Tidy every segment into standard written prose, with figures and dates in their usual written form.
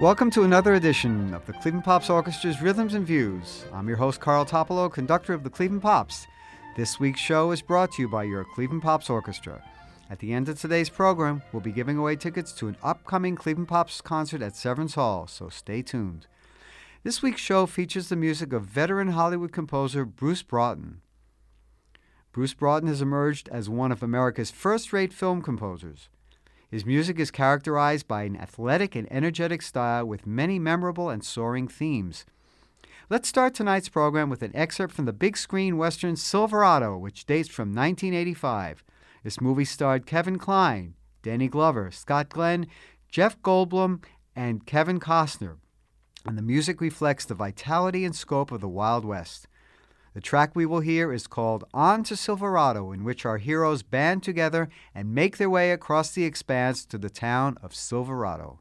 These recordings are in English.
Welcome to another edition of the Cleveland Pops Orchestra's Rhythms and Views. I'm your host, Carl Topolo, conductor of the Cleveland Pops. This week's show is brought to you by your Cleveland Pops Orchestra. At the end of today's program, we'll be giving away tickets to an upcoming Cleveland Pops concert at Severance Hall, so stay tuned. This week's show features the music of veteran Hollywood composer Bruce Broughton. Bruce Broughton has emerged as one of America's first-rate film composers. His music is characterized by an athletic and energetic style with many memorable and soaring themes. Let's start tonight's program with an excerpt from the big screen western Silverado, which dates from 1985. This movie starred Kevin Kline, Danny Glover, Scott Glenn, Jeff Goldblum, and Kevin Costner, and the music reflects the vitality and scope of the Wild West. The track we will hear is called On to Silverado, in which our heroes band together and make their way across the expanse to the town of Silverado.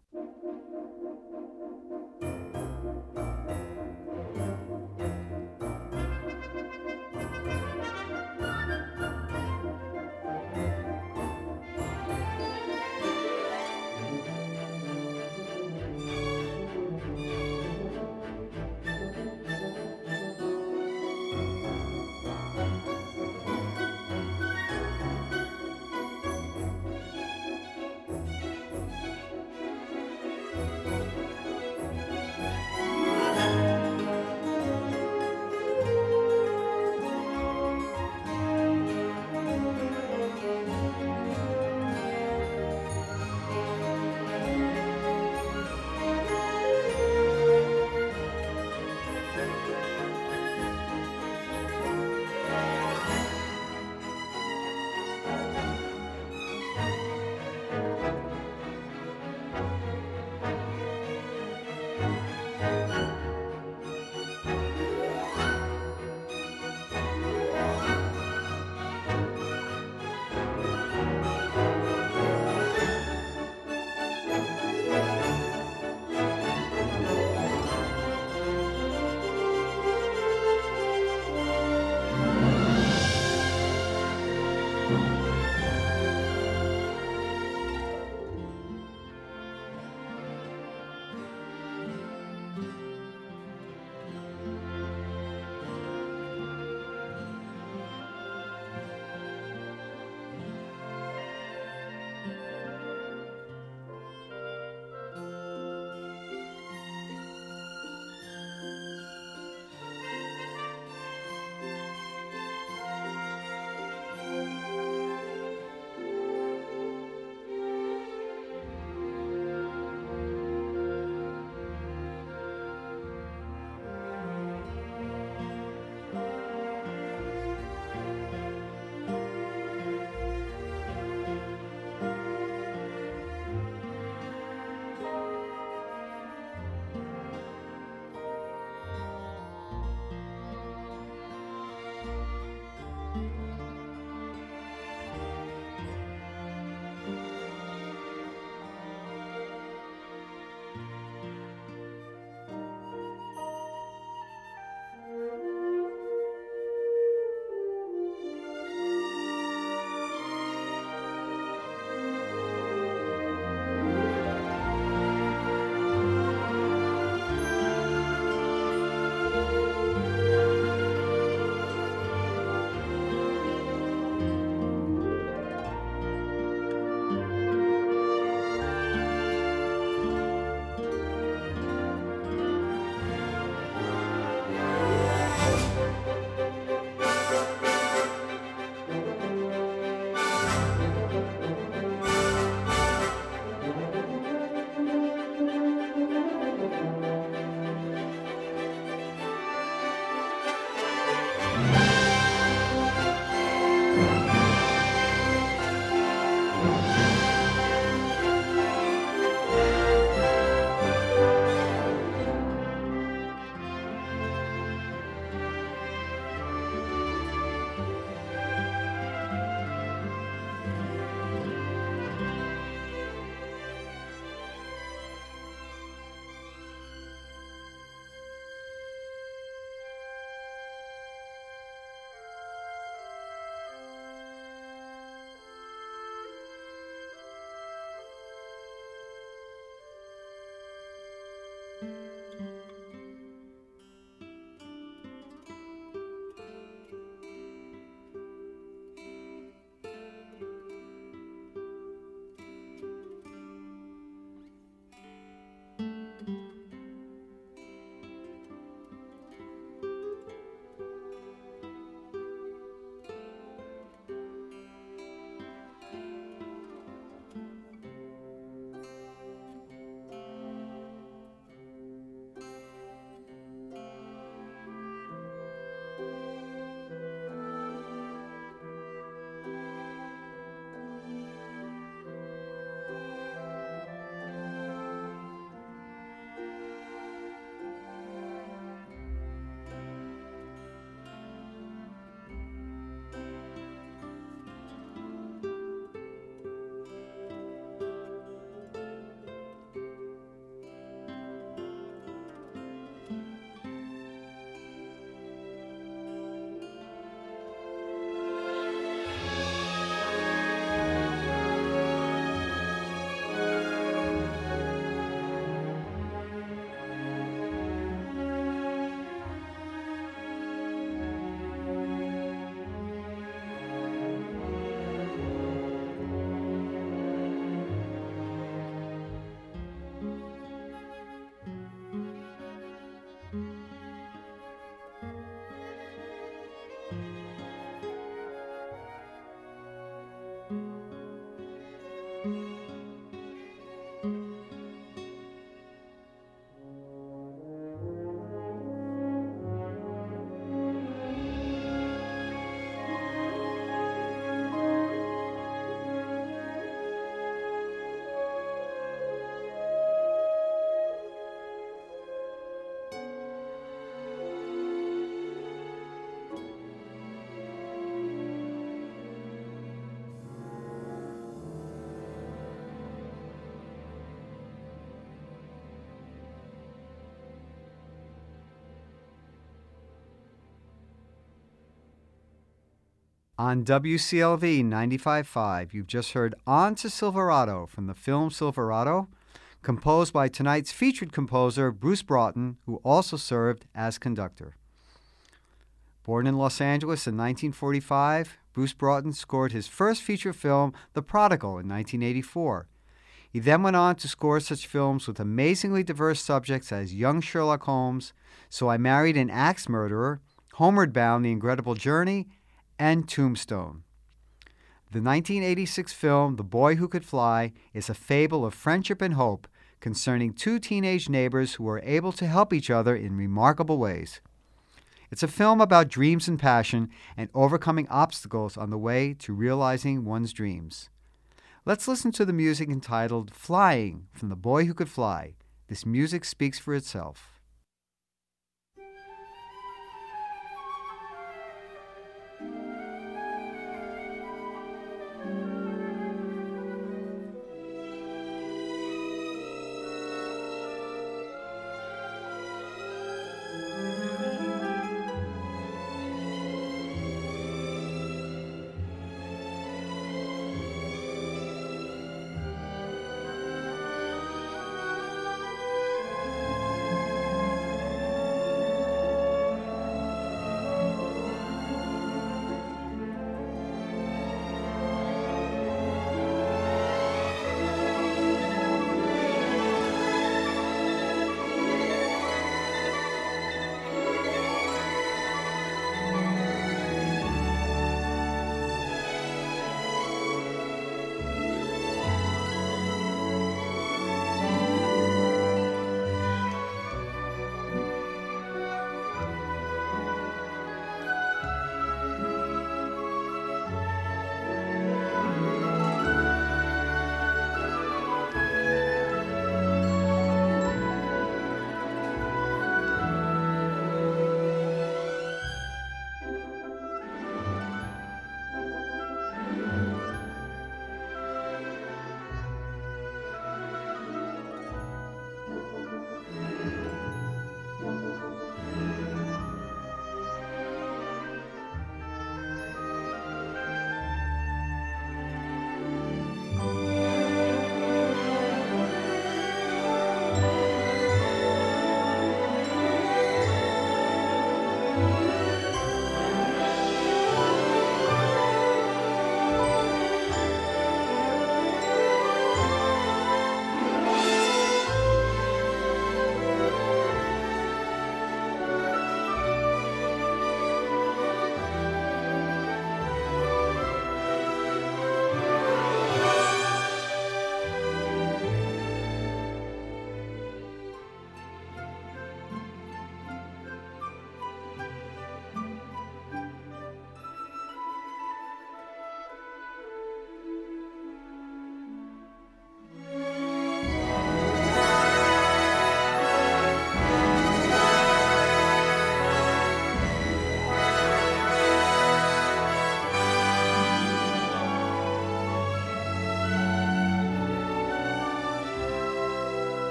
On WCLV 95.5, you've just heard On to Silverado from the film Silverado, composed by tonight's featured composer, Bruce Broughton, who also served as conductor. Born in Los Angeles in 1945, Bruce Broughton scored his first feature film, The Prodigal, in 1984. He then went on to score such films with amazingly diverse subjects as Young Sherlock Holmes, So I Married an Axe Murderer, Homeward Bound, The Incredible Journey, and Tombstone. The 1986 film The Boy Who Could Fly is a fable of friendship and hope concerning two teenage neighbors who are able to help each other in remarkable ways. It's a film about dreams and passion and overcoming obstacles on the way to realizing one's dreams. Let's listen to the music entitled Flying from The Boy Who Could Fly. This music speaks for itself.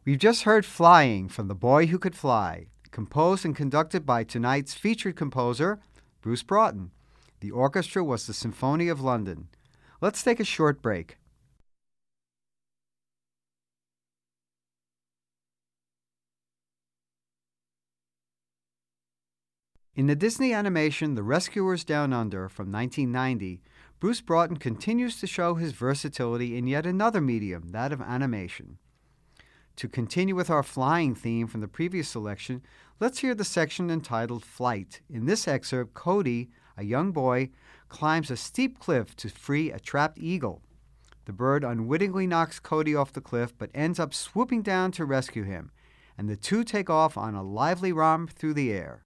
We've just heard Flying from The Boy Who Could Fly, composed and conducted by tonight's featured composer, Bruce Broughton. The orchestra was the Symphony of London. Let's take a short break. In the Disney animation The Rescuers Down Under from 1990, Bruce Broughton continues to show his versatility in yet another medium, that of animation. To continue with our flying theme from the previous selection, let's hear the section entitled Flight. In this excerpt, Cody, a young boy, climbs a steep cliff to free a trapped eagle. The bird unwittingly knocks Cody off the cliff but ends up swooping down to rescue him, and the two take off on a lively romp through the air.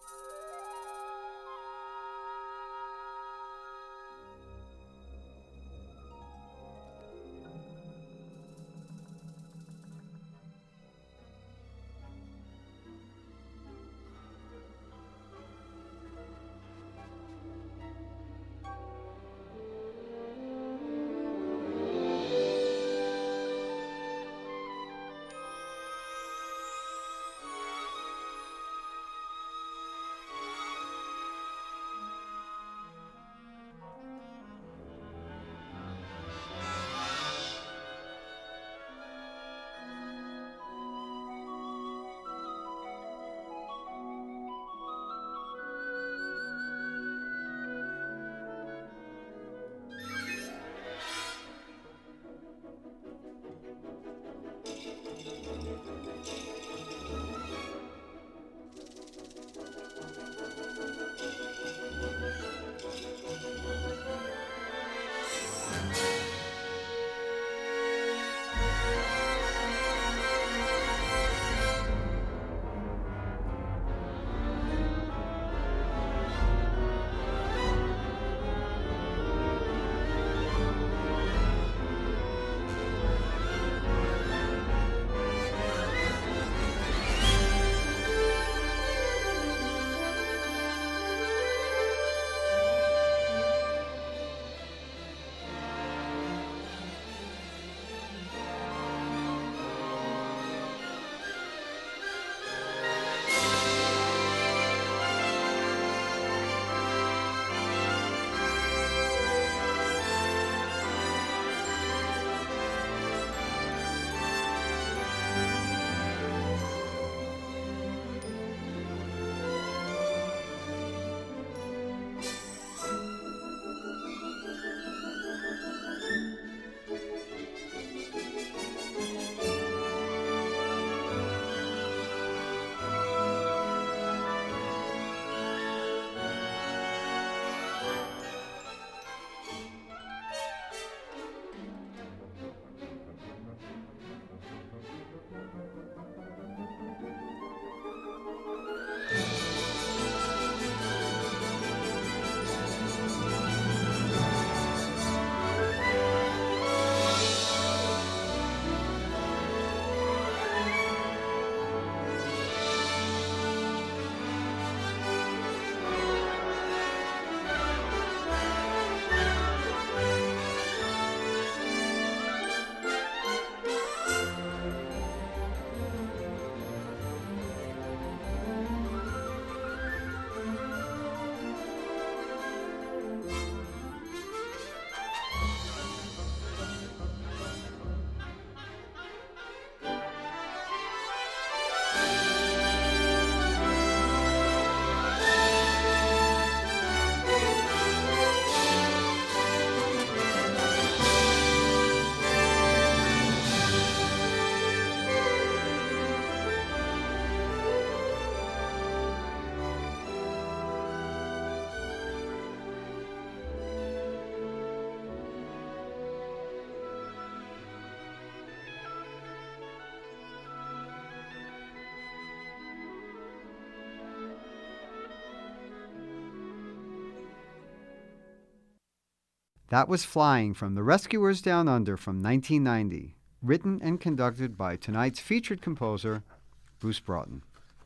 That was Flying from The Rescuers Down Under from 1990, written and conducted by tonight's featured composer, Bruce Broughton.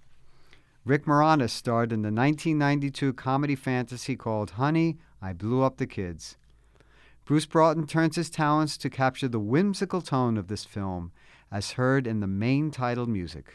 Rick Moranis starred in the 1992 comedy fantasy called Honey, I Blew Up the Kids. Bruce Broughton turns his talents to capture the whimsical tone of this film as heard in the main title music.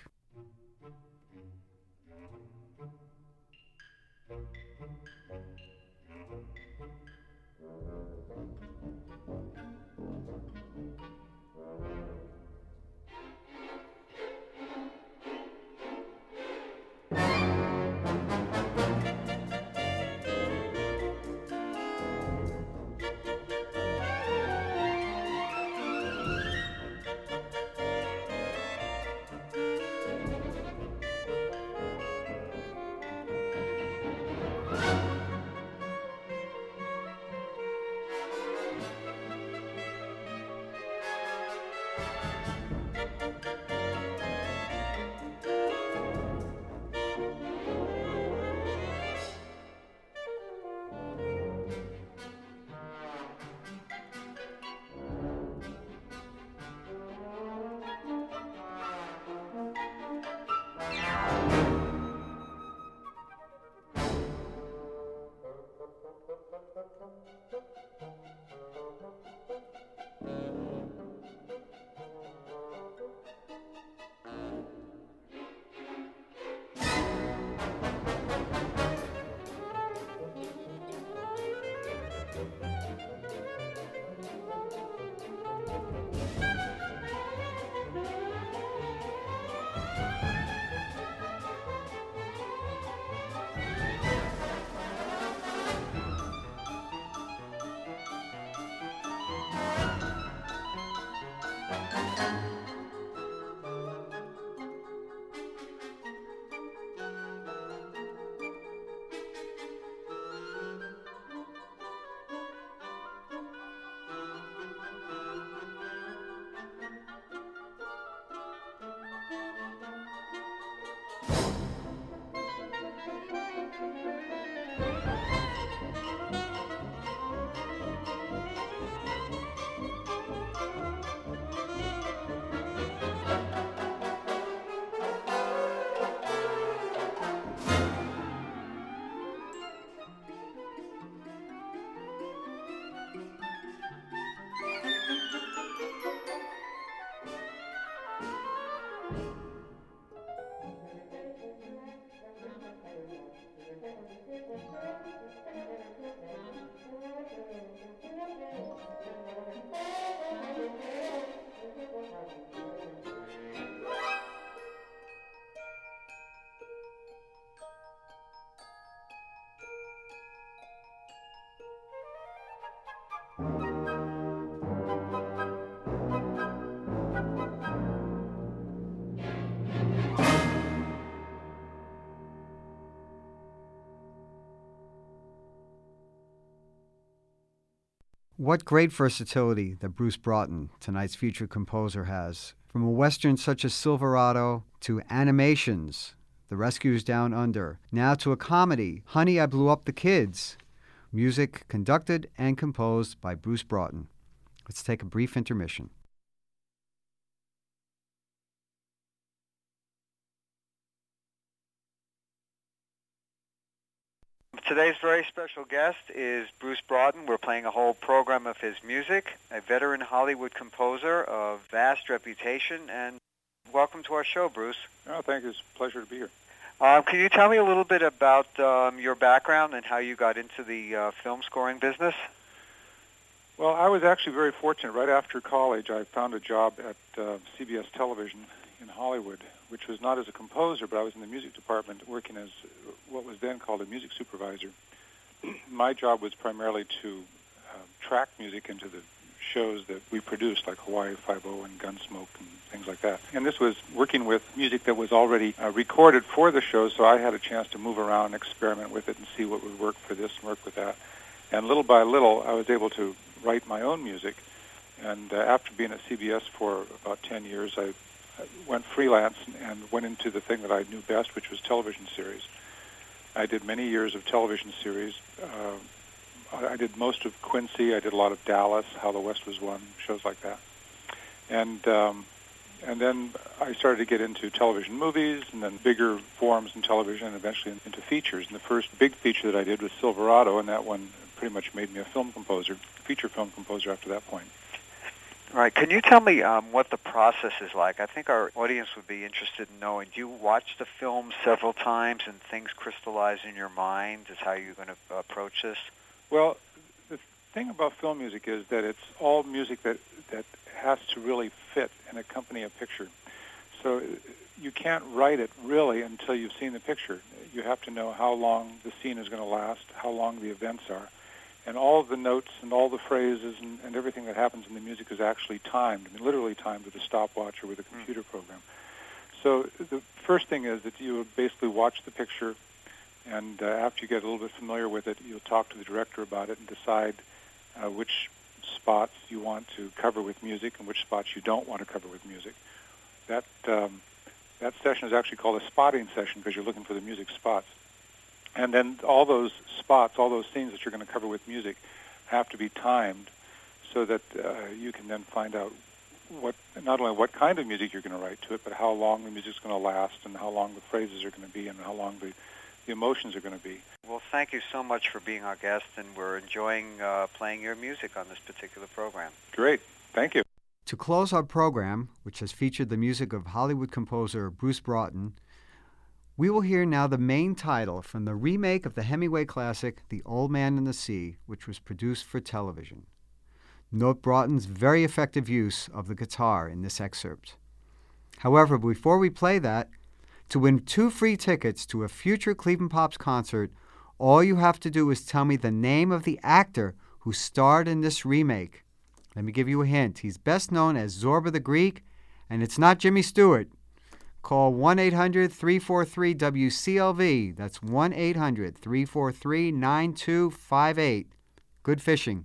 What great versatility that Bruce Broughton, tonight's featured composer, has. From a western such as Silverado to animations, The Rescuers Down Under, now to a comedy, Honey, I Blew Up the Kids. Music conducted and composed by Bruce Broughton. Let's take a brief intermission. Today's very special guest is Bruce Broughton. We're playing a whole program of his music, a veteran Hollywood composer of vast reputation, and welcome to our show, Bruce. Oh, thank you. It's a pleasure to be here. Can you tell me a little bit about your background and how you got into the film scoring business? Well, I was actually very fortunate. Right after college, I found a job at CBS Television in Hollywood, which was not as a composer, but I was in the music department working as what was then called a music supervisor. My job was primarily to track music into the shows that we produced, like Hawaii Five-0 and Gunsmoke and things like that. And this was working with music that was already recorded for the show, so I had a chance to move around and experiment with it and see what would work for this and work with that. And little by little, I was able to write my own music. And after being at CBS for about 10 years, I went freelance and went into the thing that I knew best, which was television series. I did many years of television series. I did most of Quincy. I did a lot of Dallas, How the West Was Won, shows like that. And then I started to get into television movies and then bigger forms in television and eventually into features. And the first big feature that I did was Silverado, and that one pretty much made me a film composer, feature film composer after that point. Right. Can you tell me what the process is like? I think our audience would be interested in knowing. Do you watch the film several times and things crystallize in your mind? Is how you're going to approach this? Well, the thing about film music is that it's all music that has to really fit and accompany a picture. So you can't write it really until you've seen the picture. You have to know how long the scene is going to last, how long the events are. And all of the notes and all the phrases and everything that happens in the music is actually timed, literally timed with a stopwatch or with a computer program. So the first thing is that you would basically watch the picture, and after you get a little bit familiar with it, you'll talk to the director about it and decide which spots you want to cover with music and which spots you don't want to cover with music. That session is actually called a spotting session because you're looking for the music spots. And then all those spots, all those scenes that you're going to cover with music have to be timed so that you can then find out not only what kind of music you're going to write to it, but how long the music's going to last and how long the phrases are going to be and how long the emotions are going to be. Well, thank you so much for being our guest, and we're enjoying playing your music on this particular program. Great. Thank you. To close our program, which has featured the music of Hollywood composer Bruce Broughton, we will hear now the main title from the remake of the Hemingway classic, The Old Man and the Sea, which was produced for television. Note Broughton's very effective use of the guitar in this excerpt. However, before we play that, to win 2 free tickets to a future Cleveland Pops concert, all you have to do is tell me the name of the actor who starred in this remake. Let me give you a hint. He's best known as Zorba the Greek, and it's not Jimmy Stewart. Call 1-800-343-WCLV. That's 1-800-343-9258. Good fishing.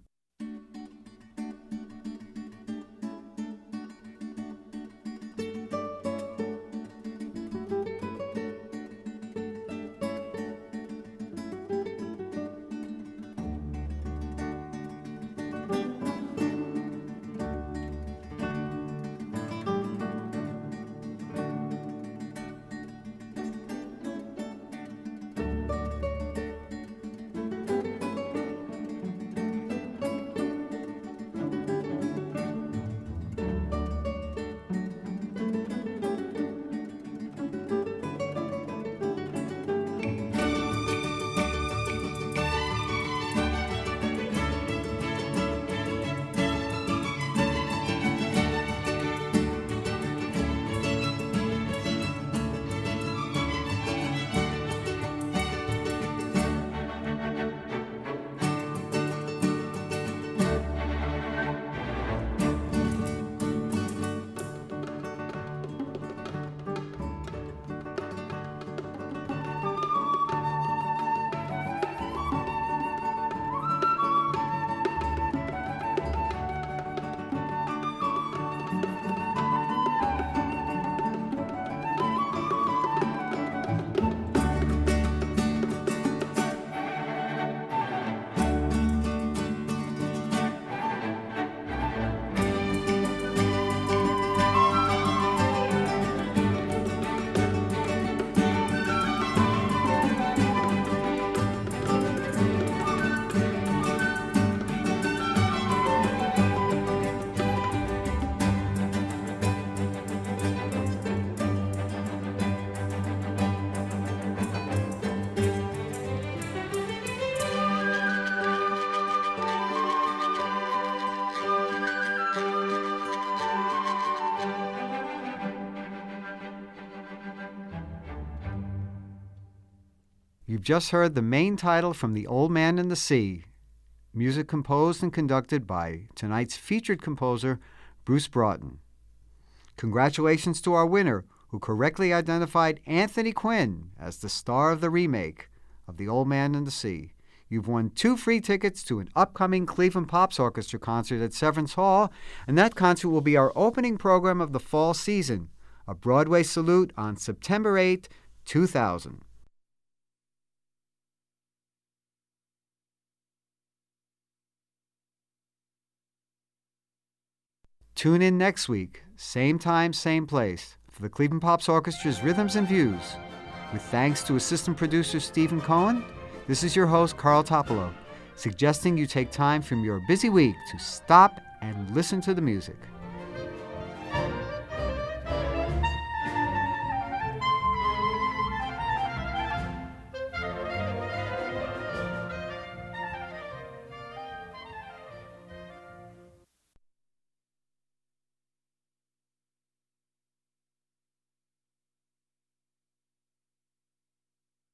You've just heard the main title from The Old Man and the Sea, music composed and conducted by tonight's featured composer, Bruce Broughton. Congratulations to our winner, who correctly identified Anthony Quinn as the star of the remake of The Old Man and the Sea. You've won 2 free tickets to an upcoming Cleveland Pops Orchestra concert at Severance Hall, and that concert will be our opening program of the fall season, a Broadway salute on September 8, 2000. Tune in next week, same time, same place, for the Cleveland Pops Orchestra's Rhythms and Views. With thanks to assistant producer Stephen Cohen, this is your host, Carl Topolo, suggesting you take time from your busy week to stop and listen to the music.